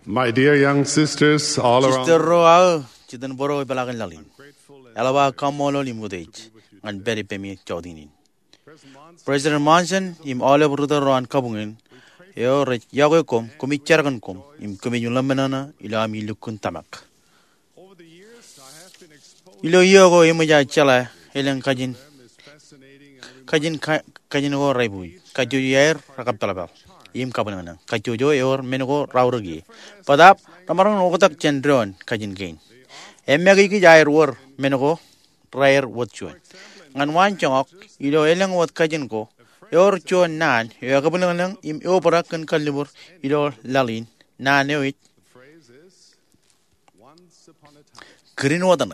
My dear young sisters all around, Sister Roa, Chidan Boro Balagan Lalin. Alaba Kamolo Limudage, and Berry Pemi Chodinin. President Monson, im all over the Ron Kabungin, Eo Yagokom, Kumichargankum, im Kuminulamana, Ilami Lukun Tamak. Ilo Yogo Imaja Chala, Helen Kajin go Raibui, Kajuyer, Rakapalabal. Im kabanana kajojo eor menugo rauragi padap tamarang otak cendron kajin gain emmagi ki jair wor menugo rair wotchuan ngan wan chongok ilo eleng wot kajin ko eor chuan nan yo kabanang im opera kan kalibur ilo lalin nan neoit green wadane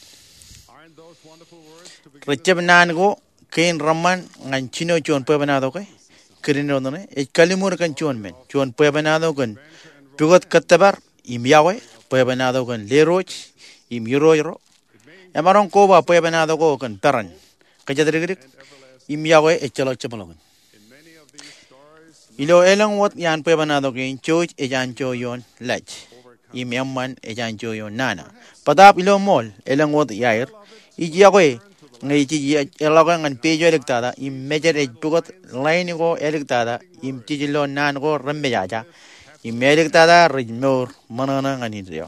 recep nan go kain ramman ngan chino chuan pebanado kai Kirino ne kalimur kan chuan pebanado kan tugot katabar im yawe pebanado kan leroch im yoro emarong ko ba pebanado ko kan taran kajadrig im yawe echalok chamalogan ilo elang wat yan pebanado kin choch ejan choyon lach im yamman ejan choyon nana padap ilo mol elang wat yair iyawe ngai ji elaga ngan pejo elektada im mejer bugot line go elektada im tijilo nan go ramme jaja im elektada rijmor manana ngani rio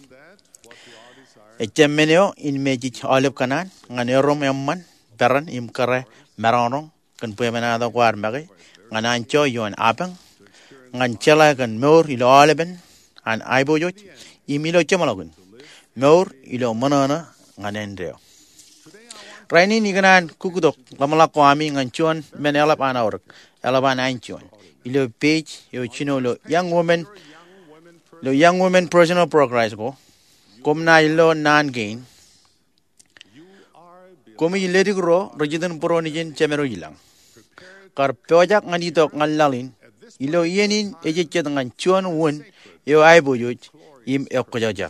echemmeneo in meji olip kanan ngan erom yamman baran im kare maronong kan pemenado kwar magi nganan cho yon apang ngan chela kan mor ilo oleben an aibojo imilo chemalogun mor ilo manana nganen rio Raini ni kanan kukudok lamala ko ami nganchuan menelap anaurk elaban anchuan ilo page yo chino lo young women personal progress ko komna ilo nan gain komi ledi gro rejidan poronijin chemero ilang kar projak ngani tok ngalalin ilo yenin ejechet nganchuan won yo aibo yo im ekojajar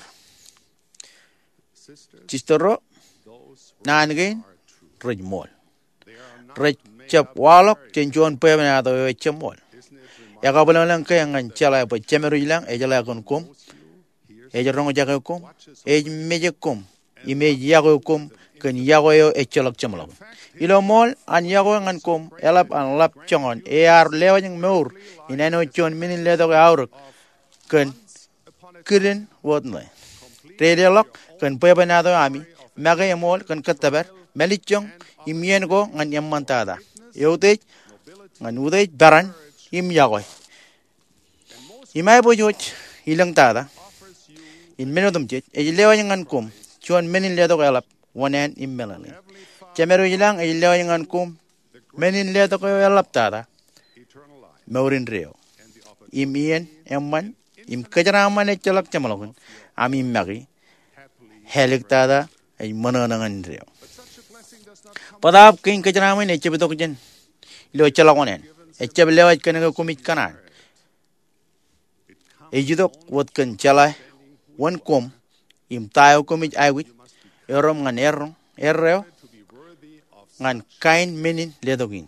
chistoro nan gain rejmol rejap walok cenjuan pemena atau cemol ya kabelang lang kaya ngan cala apa cemeru ilang ejala kon kum ejarong jaga kum meje kum imeji yago kum kan yago yo echolok cemolok ilo mol an yago ngan kum elap an lap congon ar lewang meur inano chon minin ledo aur kan kirin wotno redelok kan pemena atau ami maga mol kan katabar Melichong imien ko ngan yamantada. Yote ngan uday baran im yagoy. Imay boyot ilang tada. In menodum jet lewa ngan kum chuan menin ledo kalap wanen im melani. Chamero ilang lewa ngan kum menin ledo kalap tada. Maurin reo. Imien emman im kajaraman echalak chamalogun amim magi helik tada ay mananangan reo. Padap king kajaramin echebetok jen ilo chalakonen echebelewat kanega kumit kanan ejidok wot kan chalai wan kum im tayo kumit aiwit erom ngan erreo ngan kain menin ledogin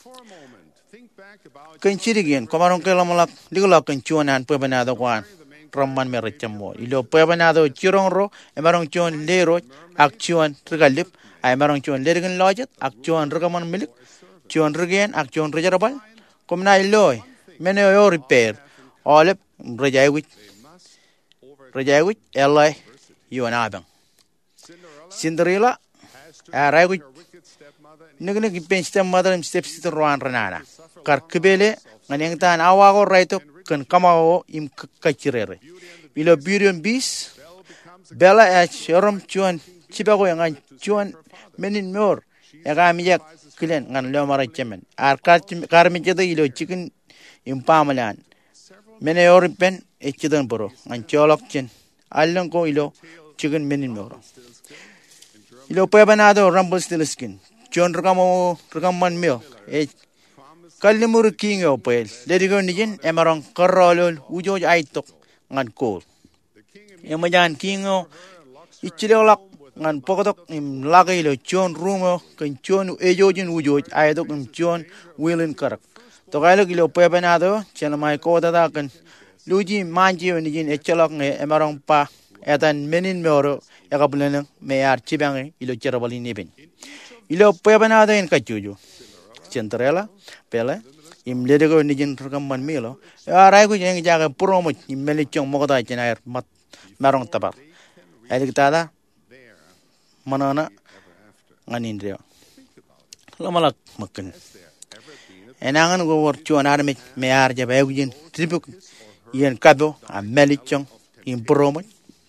kan chirigin komarong kelamalak ligolak kan chuanan pebenado kwan ramman merechamo ilo pebenado chirongro emarong chuan lero ak chuan trigalip ay marong chuan lergen lojet ak chuan ragaman milik chuan regen ak chuan rejarabal komna iloy mene yo repair olep rejaiwit elai yon abang Cinderella araiwit nigne gipen stepmother stepsister ruan ranana kar kebele nganeng tan awago raito kan kamawo im kachirere ilo birion bis bela rom chuan chibago yang chuan menin mor ega miyak kilen ngan lo mara chemen ar karmi chede ilo chicken impamalan mene oripen echidan boro ngan cholok chen allon ko ilo chicken menin mor ilo pebanado rumble still skin chon ragaman mio kalimur king opel ledigo nijin emarong karolol ujo aitok ngan ko emajan kingo ichilolak ngan pokotok im lagay lo chon rumo kan chon ejojin ujoj ayadok im chon wilin karak to kailo kilo pepenado chana mai ko dada kan luji manji nijin echalok nge emarong pa etan menin meoro ekabuleneng meyar chibang ilo cherabali nibin ilo pebana den kachuju centrela pele imledego nijin rkamman milo arai ku jeng jaga promo imeli chong mogoda jenair mat marong tabar edik tada manana nganindrio lamalak makken enangan go wor chuan armi meyar jabe ugin tribuk yen kado a melichong in promo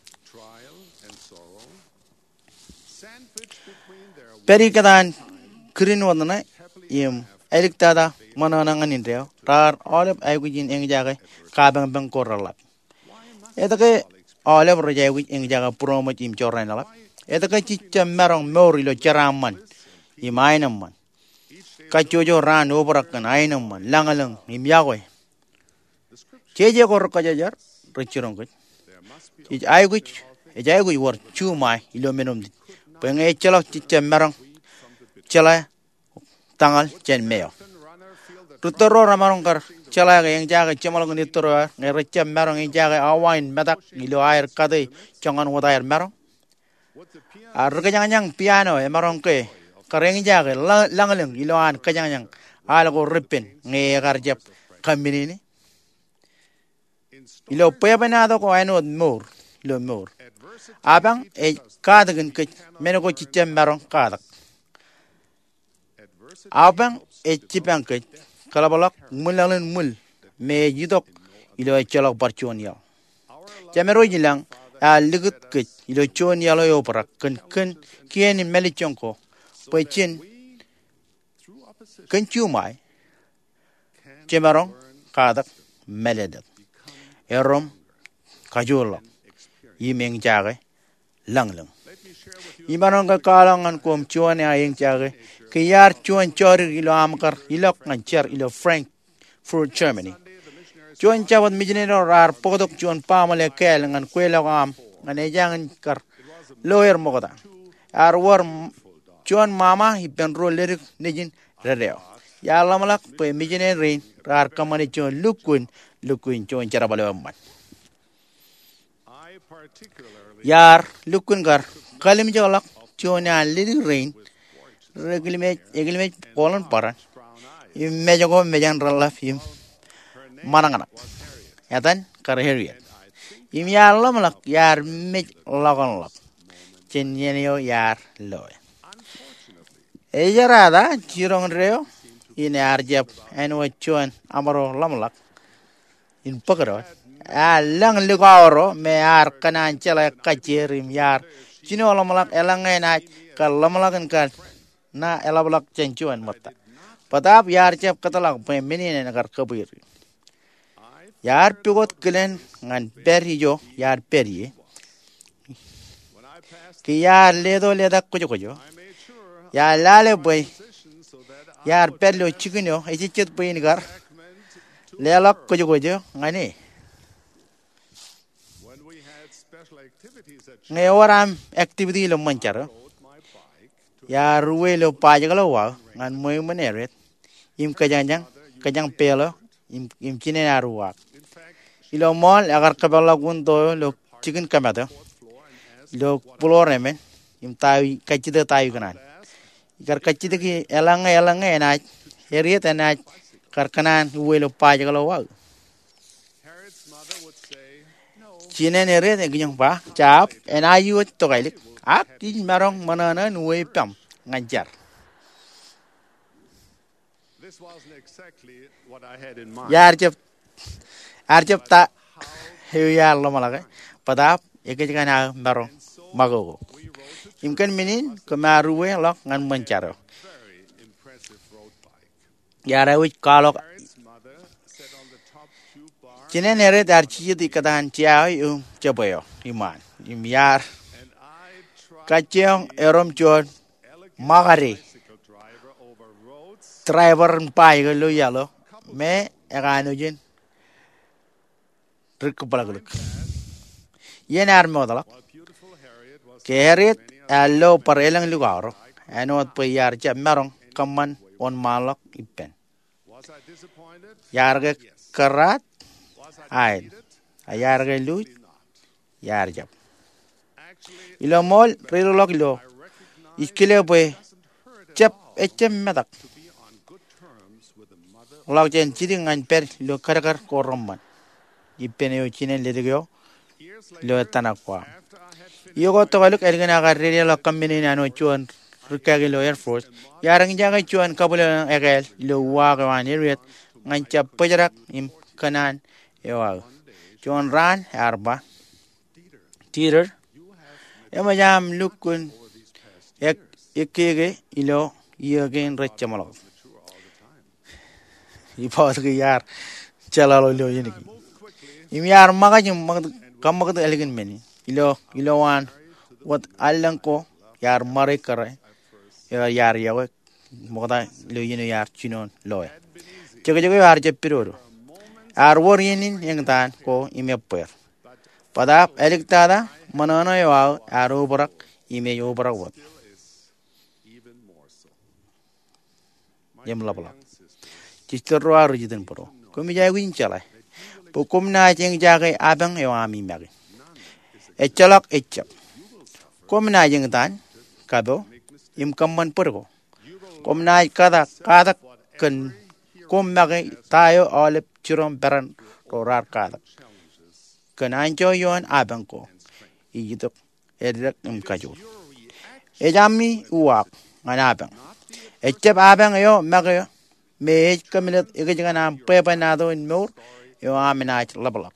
peri kadan krin wonana yem edik tada manana nganindrio tar olep ayugin eng jaga kabang bang koralap etake olep rojay eng jaga promo im choranalap etake chicham marong mori lo charaman imainam man kachojo ran obarakan ainam man langalang im yagoy cheje kor kajajar rechirong ko ayugi war chumai ilo menom penge chalok chicham marong chala tangal chen meo tutoro ramarong kar chala yang jaga chamalong ni toro ngerecham marong yang jaga awain medak ilo air kadai changan wadair marong arganyang piano marong ke kareng jaga langalang ilo an kanyang algo ripin ngegarjap kamini ilo pebanado ko ainod mor ilo mor abang kadagin ke menoko chicham marong kadak abang chipang ke kalabalak mulalin mul me yidok ilo chalok barchonia jamero jilang a ligut ke ilo chonia lo yoprak ken kien melichonko pechin ken chumai chemarong kadak meledat erom kajolo yimeng jage langlang imarong ka kalangan kom chuan ayeng jage kiyar chuan chori ilo amkar ilok ngancher ilo Frankfurt Germany chuan chawat mijnero rar podok chuan pamale kel ngan kwela am ngan ejangan kar lawyer mogoda arwar chuan mama ipen ro lerik nijin rereo ya lamalak pe mijne rein rar kamani chuan lukun chuan charabale amman yar lukun gar kalim jolak chuan ya lerik rein egilme kolon paran imejago mejan ralaf im manangana yatan karheria im ya lamalak yar mij lagon lak chenyenio yar loy ejarada jirong reo in arjap en wachuan amaro lamalak in pagaro lang ligawro me ar kanan chala kacherim yar chino lamalak elangena kal lamalakan kan na elablak chenchuan matta padap yar chap katalak pe menine nagar kabir yar pigot kelen ngan perijo yar peri ki yar ledo leda kujo ya lale boy yar perlo chikinyo ichit boy nigar lelak kujo ngani ngayoram activity lo manchar yar welo pajagalo wa ngan moy maneret im kajang pelo im chine arwa ilo mol agar kabala gundo lo chicken kamada lo puloreme im tawi kachida tawi kanan gar kachida ki elanga ena heriet ena karkanan welo pajagalo wa chine neretegyang pa chap ena yu to gailik ak tin marong manana nuwe pam ngajar yarjep ta heyar lo malaka padap ekejana marong mago imkan minin kemaruwe lo ngan mencaro yara wich kalok chine neret archi di kadan chiao chaboyo iman imyar kacheng erom chon magari driver pai lo yalo me egano jin trick balaglik yenar modala keret allo parelang lugaro anot payar cha marong kaman on malok ipen yarge karat ai ayar ke lu yar jap ilo mol relo lok ilo iskile boy chap echem medak lok jen chidi ngan per lo karakar koromman ipene yo chinen ledigyo lo tanakwa yogo to galuk ergena garre lo kammini nano chuan rikagi lo air force yarang jaga chuan kabula egel lo waga wan eriet ngan chap pajarak im kanan yo chuan ran arba tirer ema jam lukun ek ekege ilo yegen rechamalo ipas ke yar chalalo lo yini im yar magajum kamag elegant meni ilo wan wat alanko yar mare kare yar yawe moda lo yini yar chinon lo chege yar jepiro ar worinin yang tan ko imeper pada eliktada manana yo aro barak ime yo barak wat yam labla chistro aru jiten poro komi jay win chala pokom na jeng jage abang yo ami magi echalak echap kom na jeng tan kado im kamman porgo kom na kada kan kom magi tayo olep chirom beran rorar kada kan anjo yon abang ko ijitok edrak im kajur ejami uwak nganabang echap abang yo magi me kamilet ikajana pepa nado in mor yo aminach labalak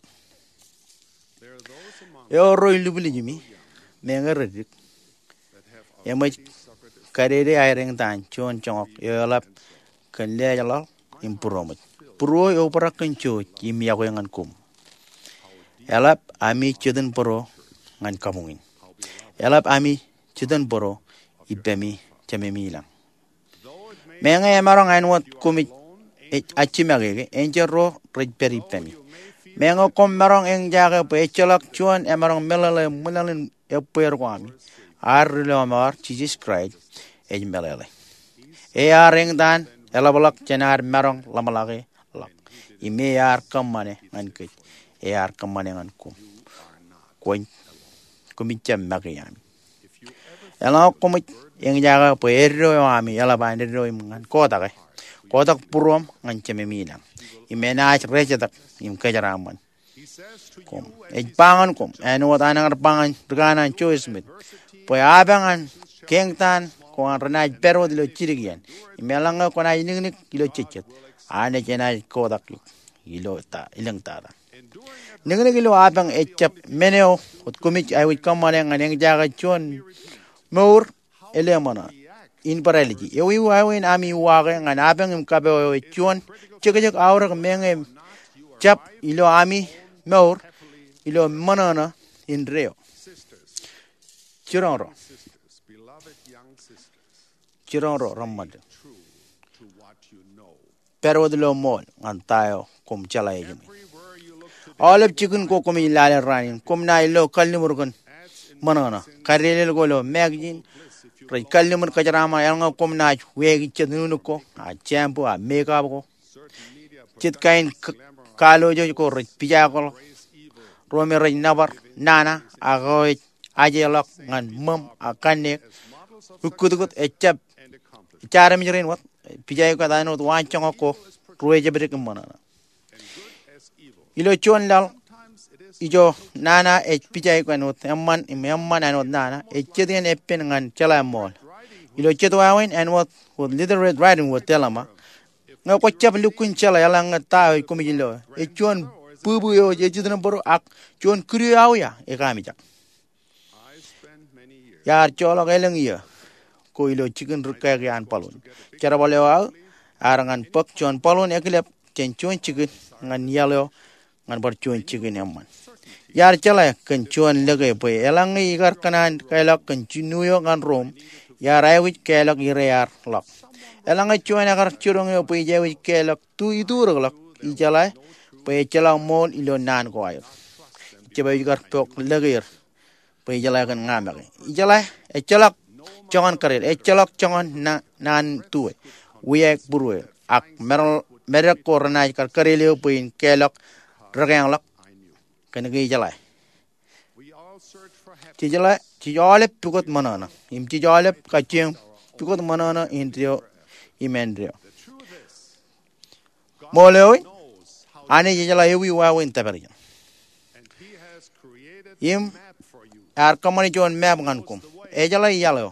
yo roy lubli jimi me ngaredik yamaj karere ayreng tan chon chongok yo lap kan le jalal impromet pro yo parak kencho kim ya ko ngan kum yalap ami cheden pro ngan kamungin yalap ami cheden pro ibemi chamemi lang menga emarong ainwat kumit achimage enjero rejperi pemi menga kom marong engjaga pe cholak chuan emarong melale mulalin eper kwami arlo mar Jesus Christ ejmelale e areng dan elabalak chenar marong lamalage lak ime yar kamane nganke e yar kamane ngankum koin kumit chamage yami ela kumit yang jaga perro ami ala bandero ngan kotak purom ngan chememilang imena rejetak im kajaraman kom pangan kom eno tanang pangan regana choice mit po abangan kengtan ko ranaj pero dilo chirigian imelanga ko na ining kilo chichet ane jena kotak ilo ta ilang tada ningni kilo abang echap meneo ut kumich I would come on yang jaga chon more elemana in paraliji ewi wawin ami wage ngan abang im kabe chuan chegejek awra menge chap ilo ami mor ilo manana in reo chironro ramad pero de lo mol ngan tayo kum chalay jimi olep chicken ko komi lale ranin kum na ilo kalni murgun manana karele golo magin kalni mur kajarama yanga kom na wegi chedunu ko a champu a makeup ko chit kain kalo jo ko pija ko rome re nabar nana ago ajelok ngan mum akane ukudukut echap cara mijirin wat pija ko dano wanchong ko rueje bere manana ilo chon lal ijo nana pija ko anot amman anot nana chedien epen ngan chala mol ilo chedwawen and what with little red riding with telama nga ko chap lukun chala yala nga ta ko mi lo chon bubu yo chedna boro ak chon kriyaw ya kami jak yar cholo geleng ya ko ilo chicken rukay yan palun cara balewa arangan pak chon palun eklep chon chicken ngan yalo ngan bar chon chicken amman yar chala kan chuan lege pe elang igar kanan kailak kan chinuyo ngan rom yar aywi kailak ireyar lak elang chuan agar churong yo pe jewi kailak tu idur lak ijala pe chala mol ilo nan ko ayo chebe igar pok lege pe jala kan ngamake ijala chalak chongan karir chalak chongan nan tuwe wiek burwe ak merak ko ranai kar karele pe kailak ragang lak kan gi jalai chi jalai chi jale pugot manana im chi jale ka cheng pugot manana indrio imendrio moleoi ani chi jalai wi wa win tabari im ar kamani jon map ngan kum e jalai yalo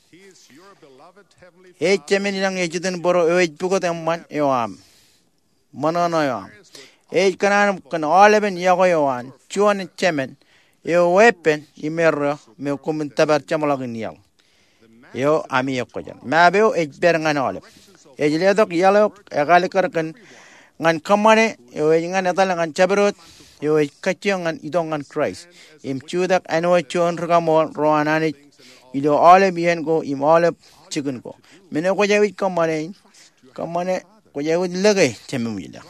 e chemen yang e jiten boro e pugot amman e am manana yam e kanan kan oleben yago yawan chuan chemen yo wepen imerro me kumin tabar chamalagin yal yo ami yakojan mabeo e berangan oleb e jiledok yalo e galikar kan ngan kamane yo ngan atal ngan chabrot yo kacyangan idongan Christ im chudak anwa chon rgamol roanani ido oleb yen go im oleb chicken go mene ko jawit kamane ko jawit lagay chemumila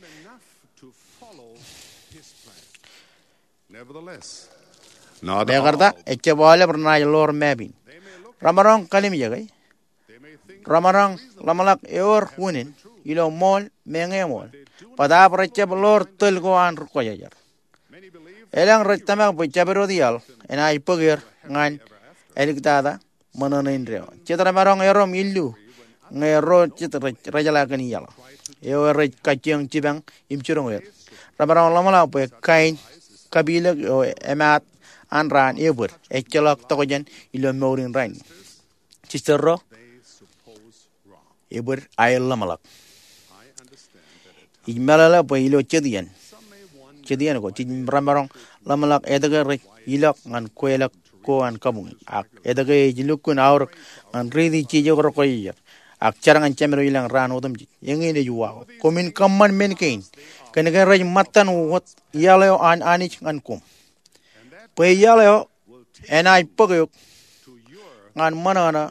Begarda ecce bole pernah lor mebin. Ramarong kalim jagai. Ramarong lamalak eor wunin ilo mol mengemol. Pada percaya lor telgoan rukoyajar. Elang rectamak bicabero dial enai pegir ngan elik tada manonin reo. Citra marong erom ilu ngero citra rajalakan iyal. Eor kacang cibang imcurung er. Ramarong lamalak be kain kabila emat anran ever echelak tokojan ilo morin rain cistero ever ayel lamalak imalala po ilo chedian ko ramarong lamalak edaga ilak ngan kuelak ko an kabung ak edaga jilukun aur ngan ridi chijo ko koyer ak charangan chamero ilang ran odam ji yengine yuwa komin kamman men kain kenegan raj matan wat yalo an anich ngan kum pe yalo enai pogyo ngan manana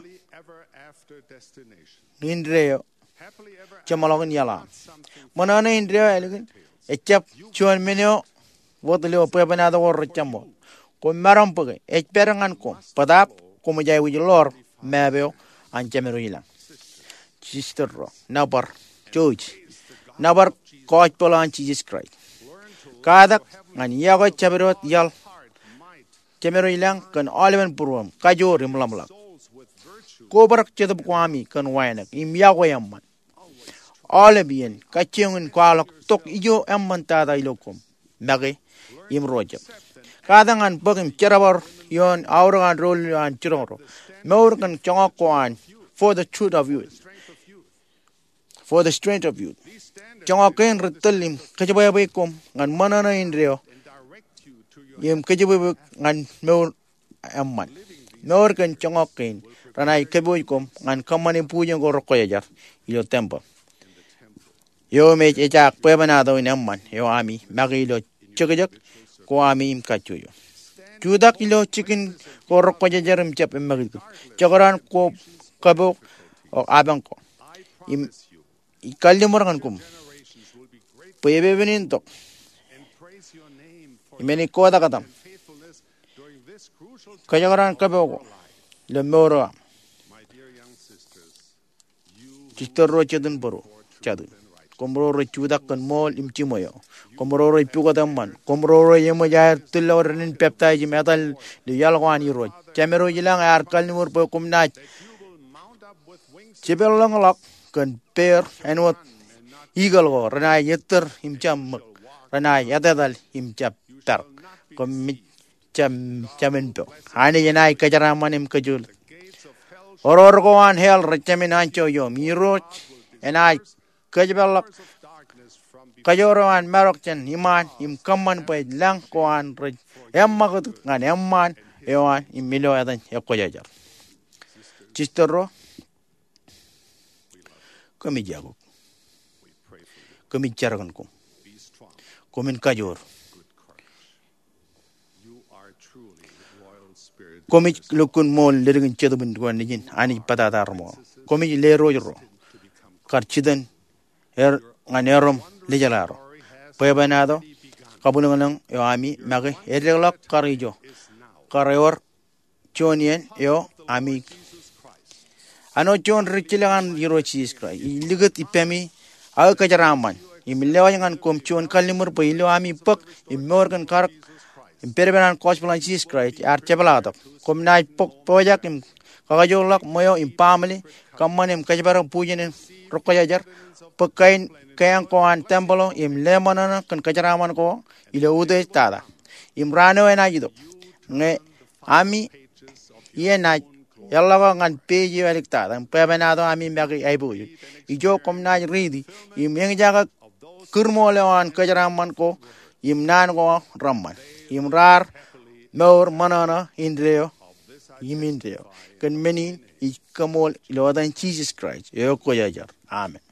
indreo chamalogan yala manana indreo elgin echap chuan menyo wotlo pe banada wor chamo ko maram pogay echperangan kum padap kum jay wujlor mabeo an chamero ilang sistero nabar george nabar coach polan Jesus Christ kadak ngan yago chaberot yal chamero ilang kan oleven purum kajo rimlamlak kobarak chedab kwami kan wainak im yago yamman olebien kachengun kwalok tok ijo amman tada ilokum magi im rojab kadangan bagim cherabar yon auragan rol an chiroro meur kan chongok kwan for the truth of you for the strength of you Chongaken retalim kajabay kom ngan manana indreo yem kajabay ngan meur amman meur kan chongaken ranai kaboy kom ngan kamani pujan go rokoyajar ilo tempo yo me echak pebanado in amman yo ami magilo chagajak ko ami im kachuyo judak ilo chicken go rokoyajar im chap magito chagaran ko kabo o abang ko im ikalimor ngan kum Pwede beninto. Imeni koda katam. Kajagaran kabego. Lemora. Chistero chedun boro. Chadun. Komro chudak kan mol imchimoyo. Komro pugatamman. Komro yemaya tilorin peptai metal de yalwan yuro. Chamero yilang arkal nimur po kumnach. Chibel lang lak kan per and what Eagle go ranai yetter himcham ranai yadal himchap tar komit chamento hani yanai kajaraman im kajul oror go an hell rechamin ancho yo miro enai kajbalak kajoran marokchen iman im kamman pe lang ko an emmagut ngan emman ewan im milo adan yakojajar chistero komijago Komin charagan kum. Komin kajor. Komin lukun mol lering chedubin guan nijin ani patatar mo. Komin lero joro. Karchidan nganerom lejalaro. Pebanado kabulungan yo ami magi edelak karijo. Karayor chonien yo ami. Ano chon richilangan yiro Jesus Christ. Iligat ipemi Al kajaraman lewa ngan kom chon kalimur po ilo ami pak morgan karak perbenan cosplay Jesus Christ ar chebalato kom nai pok pojak kagajolak moyo family kamanim kajbar pujen rokoyajar pakain kayang ko an templo lemanana kan kajaraman ko ilo ude tada rano ena jido nge ami na yalla ngan peji alik tada pebenado ami mbagi aibu ijo kom na ridi jaga kurmolewan kajaraman ko nan ko ramman rar nor manana indreo indreo kan menin ikamol ilo dan Jesus Christ yo ko yajar amen.